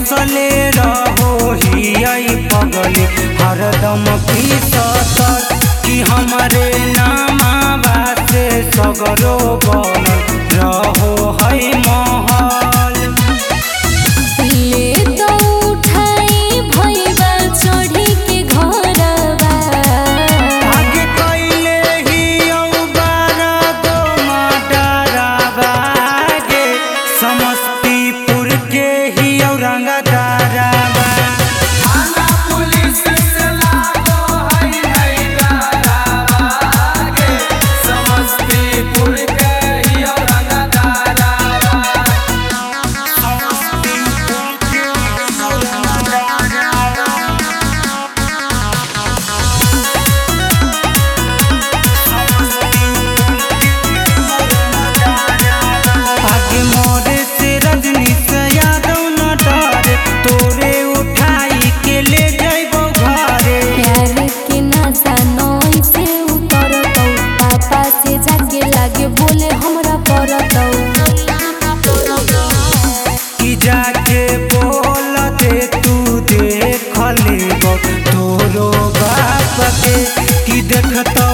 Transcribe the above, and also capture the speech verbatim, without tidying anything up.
बसले रहो ही पगली हरदम पीसतर कि हमारे नामा से सगरो बनल रहो है महल। ले तो उठाई भइबा चढ़ी के घरवा आगे कैले ही औ बारा दो मडरावा गे समस्तीपुर के ही औ रंगदारावा। थाना पुलिस से लागो है नहीं डरावा गे समस्तीपुर के ही रंगदारावा। आगे मोरे से रजनी से यादव न डरे तोरे उठाई के ले जाइबो घरे। प्यार के नशा नई से उतरतौ पापा से जाके लागे बोले हमरा परतौ कि जाके बोल दे तू देख लेबो तोरो बाप के कि देखत